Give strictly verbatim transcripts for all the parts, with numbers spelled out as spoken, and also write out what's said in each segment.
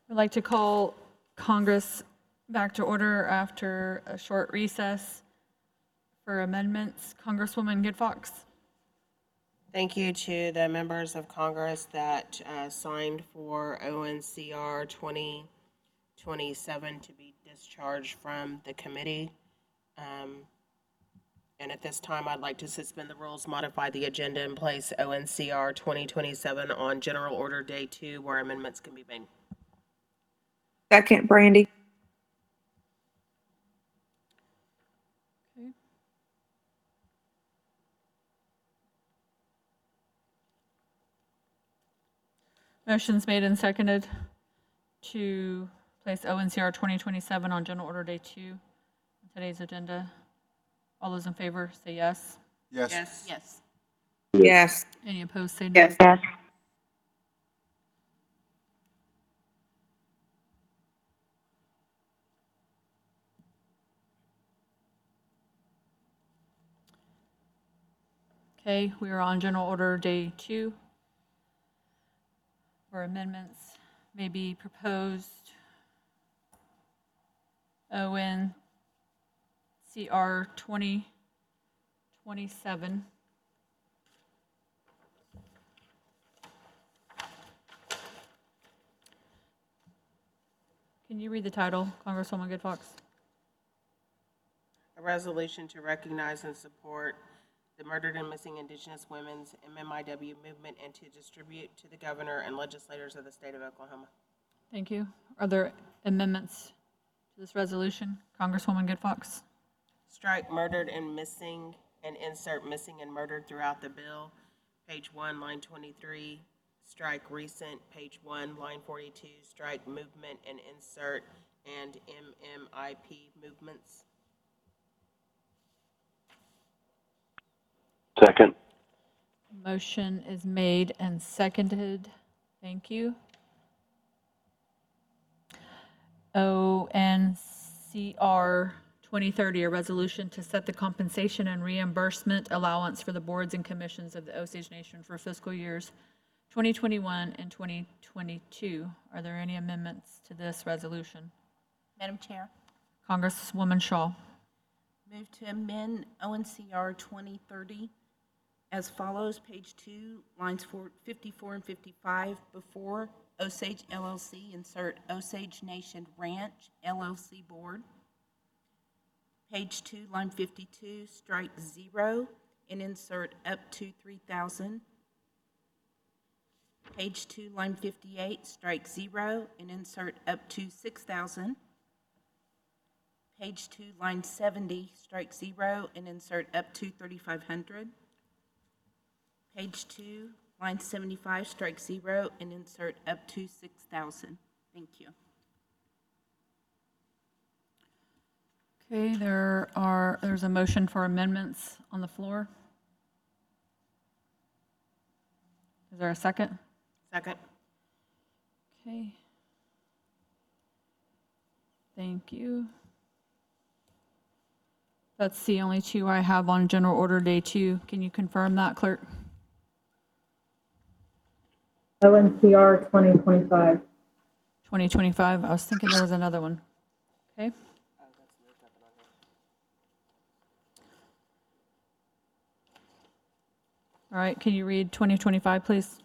I'd like to call Congress back to order after a short recess for amendments. Congresswoman Good Fox. Thank you to the members of Congress that uh, signed for O N C R twenty twenty-seven to be discharged from the committee. Um, and at this time, I'd like to suspend the rules, modify the agenda, and place O N C R twenty twenty-seven on General Order Day two, where amendments can be made. Second, Brandy. Okay. Motion's made and seconded to place O N C R twenty twenty-seven on General Order Day two on today's agenda. All those in favor say yes. Yes. Yes. Yes. Yes. Any opposed say no. Yes. Yes. Okay, we are on General Order Day two, where amendments may be proposed. O N C R twenty twenty-seven. Can you read the title, Congresswoman Good Fox? A resolution to recognize and support the Murdered and Missing Indigenous Women's M M I W movement and to distribute to the governor and legislators of the state of Oklahoma. Thank you. Are there amendments to this resolution? Congresswoman Good Fox. Strike murdered and missing and insert missing and murdered throughout the bill. Page one, line twenty-three. Strike recent, page one, line forty-two. Strike movement and insert and M M I P movements. Second. Motion is made and seconded. Thank you. O N C R twenty thirty, a resolution to set the compensation and reimbursement allowance for the boards and commissions of the Osage Nation for fiscal years twenty twenty-one and twenty twenty-two. Are there any amendments to this resolution? Madam Chair, Congresswoman Shaw. move to amend O N C R twenty thirty as follows. Page two, lines four, fifty-four and fifty-five, before Osage L L C, insert Osage Nation Ranch L L C Board. Page two, line fifty-two, strike zero and insert up to three thousand. Page two, line fifty-eight, strike zero and insert up to six thousand. Page two, line seventy, strike zero and insert up to thirty-five hundred. Page two, line seventy-five, strike zero and insert up to six thousand. Thank you. Okay, there are, there's a motion for amendments on the floor. Is there a second? Second. Okay. Thank you. That's the only two I have on General Order Day two. Can you confirm that, clerk? O N C R twenty twenty-five. twenty twenty-five, I was thinking there was another one. Okay. All right, can you read twenty twenty-five, please?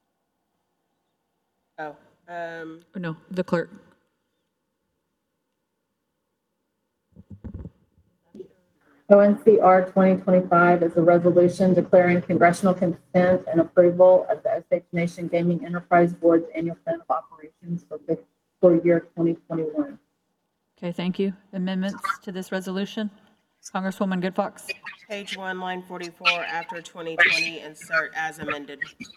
Oh, um, Oh, no, the clerk. O N C R twenty twenty-five is a resolution declaring congressional consent and approval of the Osage Nation Gaming Enterprise Board's annual plan of operations for fiscal year twenty twenty-one. Okay, thank you. Amendments to this resolution? Congresswoman Good Fox. page one, line forty-four, after twenty twenty, insert as amended.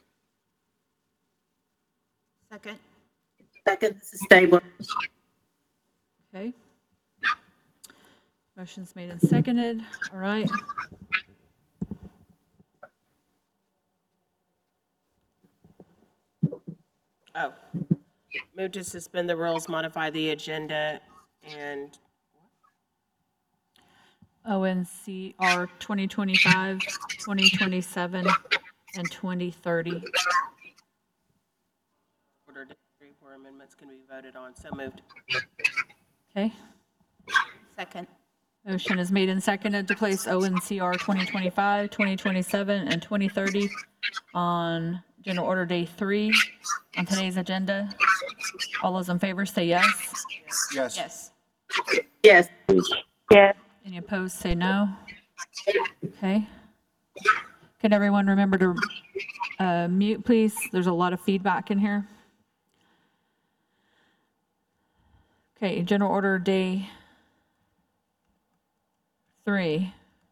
Second. Second, this is Stabler. Okay. Motion's made and seconded. All right. Oh, move to suspend the rules, modify the agenda, and O N C R twenty twenty-five, twenty twenty-seven, and twenty thirty. order three four amendments can be voted on. So moved. Okay. Second. Motion is made and seconded to place O N C R twenty twenty-five, twenty twenty-seven, and twenty thirty on General Order Day three on today's agenda. All those in favor say yes. Yes. Yes. Yes. Yes. Any opposed, say no. Okay. Can everyone remember to uh, mute, please? There's a lot of feedback in here. Okay, General Order Day three.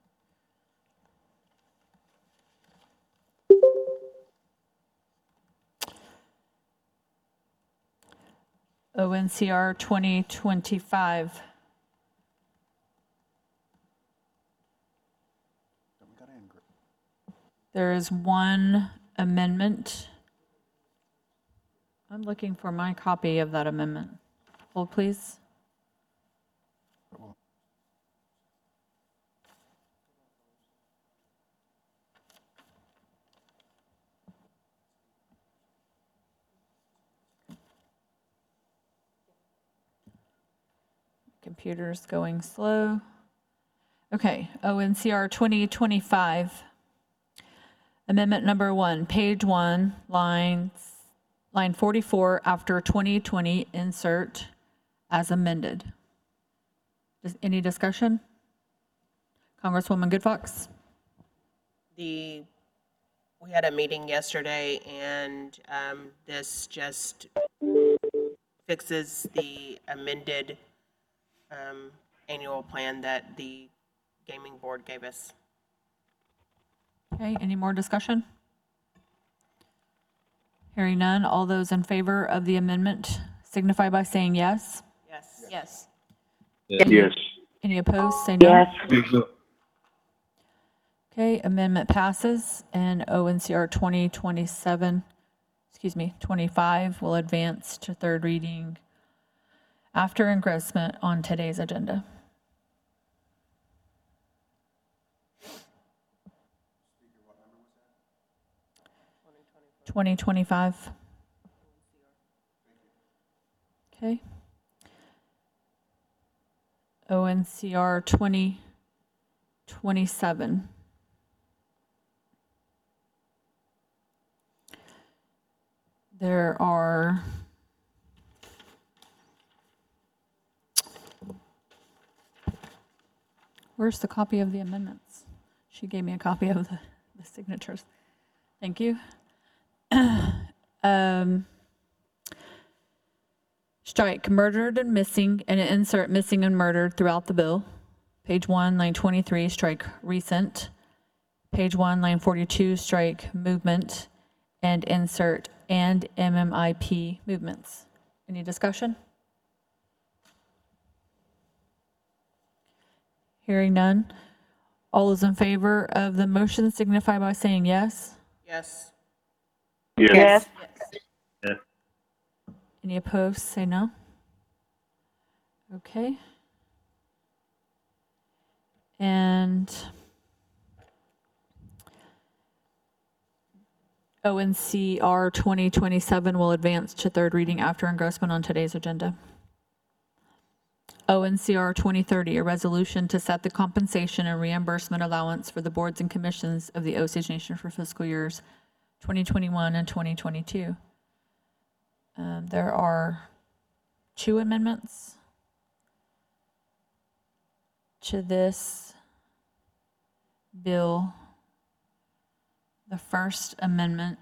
O N C R twenty twenty-five. There is one amendment. I'm looking for my copy of that amendment. Hold, please. Computer's going slow. Okay, O N C R twenty twenty-five. Amendment number one, page one, lines, line forty-four, after twenty twenty, insert as amended. Does, any discussion? Congresswoman Good Fox? The, we had a meeting yesterday, and um, this just fixes the amended um, annual plan that the gaming board gave us. Okay, any more discussion? Hearing none, all those in favor of the amendment signify by saying yes. Yes. Yes. Yes. Any opposed, say no. Yes. Okay, amendment passes, and O N C R twenty twenty-seven, excuse me, twenty-five will advance to third reading after engrossment on today's agenda. twenty twenty-five. Okay. O N C R twenty twenty-seven. There are where's the copy of the amendments? She gave me a copy of the, the signatures. Thank you. um, strike murdered and missing and insert missing and murdered throughout the bill. Page one, line twenty-three, strike recent. Page one, line forty-two, strike movement and insert and M M I P movements. Any discussion? Hearing none. All those in favor of the motion signify by saying yes. Yes. Yes. Any opposed, say no. Okay. And O N C R twenty twenty-seven will advance to third reading after engrossment on today's agenda. O N C R twenty thirty, a resolution to set the compensation and reimbursement allowance for the boards and commissions of the Osage Nation for fiscal years twenty twenty-one and twenty twenty-two. Um, there are two amendments to this bill. The first amendment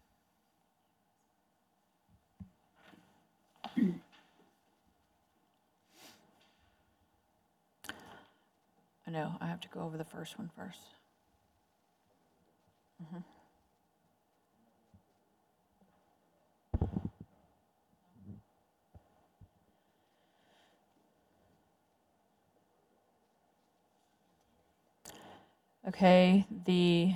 I know, I have to go over the first one first. Mhm. Okay, the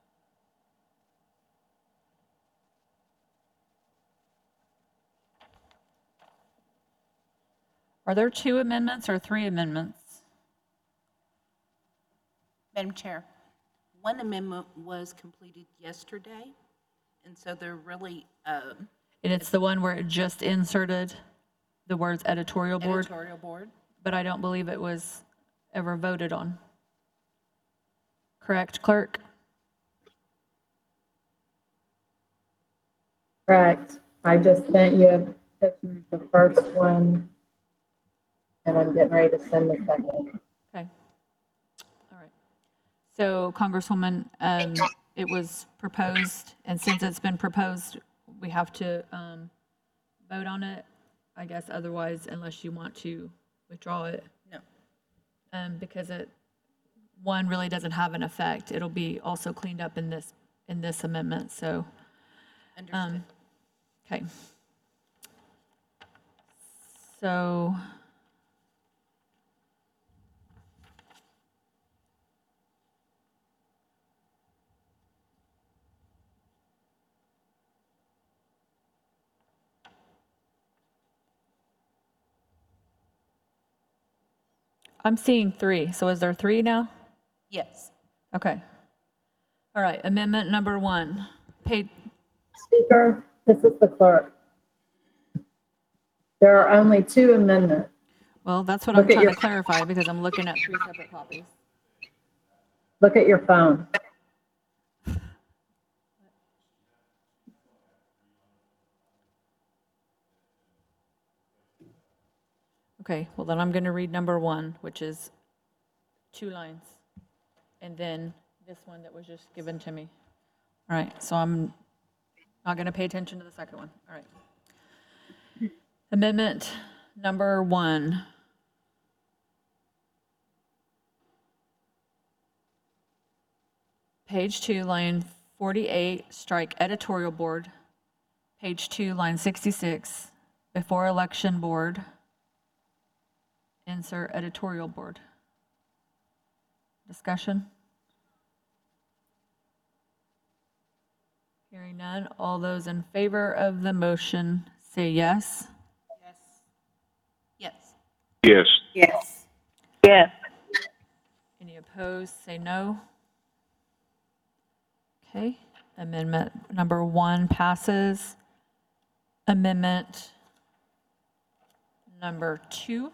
Are there two amendments or three amendments? Madam Chair, one amendment was completed yesterday, and so they're really, um, And it's the one where it just inserted the words editorial board, Editorial board. but I don't believe it was ever voted on. Correct, clerk? Correct. I just sent you a picture of the first one, and I'm getting ready to send the second. Okay. All right. So Congresswoman, um, it was proposed, and since it's been proposed, we have to, um, vote on it, I guess, otherwise, unless you want to withdraw it. No. Um, because it, one really doesn't have an effect. It'll be also cleaned up in this, in this amendment, so, Understood. um, okay. So, I'm seeing three, so is there three now? Yes. Okay. All right, amendment number one, paid, Speaker, this is the clerk. There are only two amendments. well, that's what I'm Look at trying your- to clarify because I'm looking at three separate copies. Look at your phone. Okay, well then I'm going to read number one, which is two lines. And then this one that was just given to me. All right, so I'm not going to pay attention to the second one. All right. Amendment number one. Page two, line forty-eight, strike editorial board. Page two, line sixty-six, before election board, insert editorial board. Discussion? Hearing none, all those in favor of the motion say yes. Yes. Yes. Yes. Yes. Yes. Any opposed, say no. Okay, amendment number one passes. Amendment number two.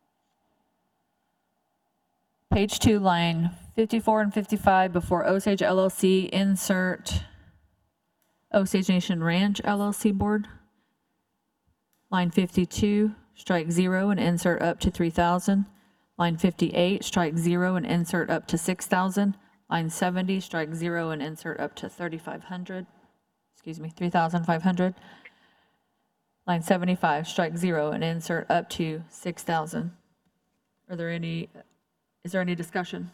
Page two, line fifty-four and fifty-five, before Osage L L C, insert Osage Nation Ranch L L C board. Line fifty-two, strike zero and insert up to three thousand. Line fifty-eight, strike zero and insert up to six thousand. Line seventy, strike zero and insert up to thirty-five hundred. Excuse me, three thousand five hundred. Line seventy-five, strike zero and insert up to six thousand. Are there any, is there any discussion?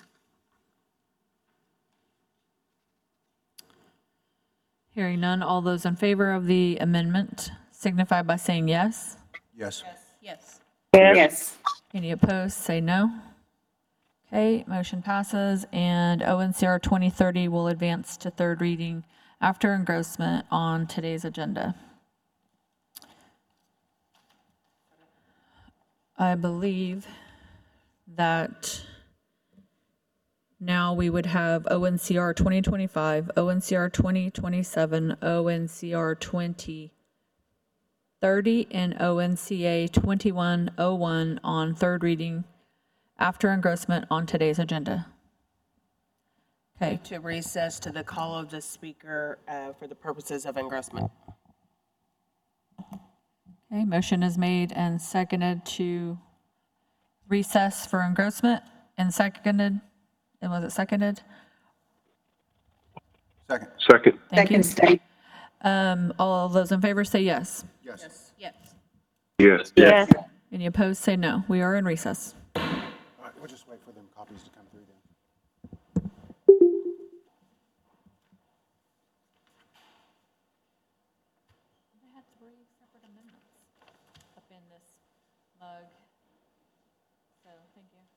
Hearing none, all those in favor of the amendment signify by saying yes. Yes. Yes. Yes. Any opposed, say no. Okay, motion passes, and O N C R twenty thirty will advance to third reading after engrossment on today's agenda. I believe that now we would have O N C R twenty twenty-five, O N C R twenty twenty-seven, O N C R twenty thirty, and O N C A twenty-one oh one on third reading after engrossment on today's agenda. Okay, To recess to the call of the speaker uh, for the purposes of engrossment. okay, motion is made and seconded to recess for engrossment and seconded, and was it seconded? Second. Second. Thank you. Second state. Um, all those in favor say yes. Yes. Yes. Yes. Yes. Any opposed, say no. We are in recess. All right, we'll just wait for them copies to come through then. They had three separate amendments up in this mug. So, thank you.